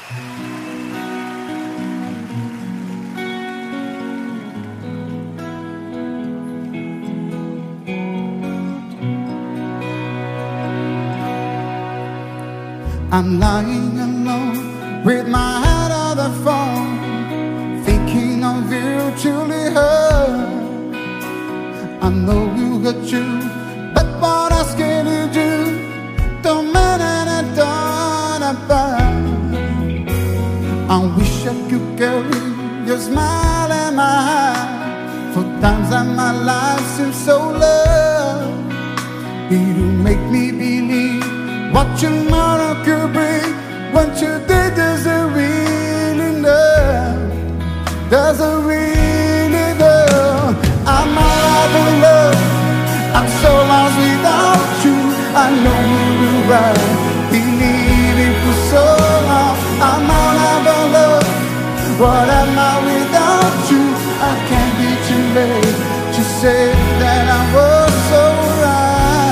I'm lying alone with my head on the phone, thinking of you truly hurt. I know you hurt you, but what else can you do? Don't matter, I don't about. I wish I could carry your smile in my heart. For times that my life seems so low, it'll make me believe what tomorrow could bring. What you did doesn't really know, doesn't really know. I'm all out of love, I'm so lost without you. I know you will right, believing for so long. I'm all out of love, what am I without you? I can't be too late to say that I was so right.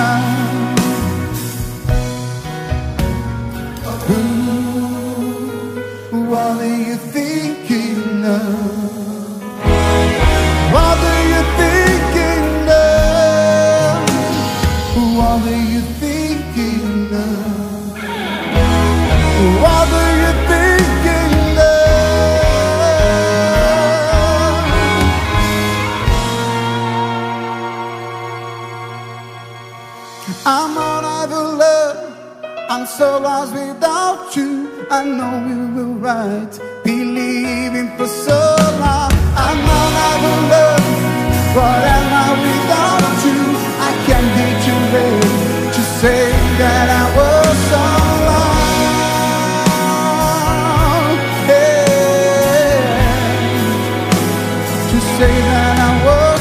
What are you thinking of? What are you thinking of? What are you thinking of? What are you thinking of? I'm all out of love, I'm so lost without you. I know you will right, believing for so long. I'm all out of love, what am I without you? I can't be too late to say that I was so long. Yeah, to say that I was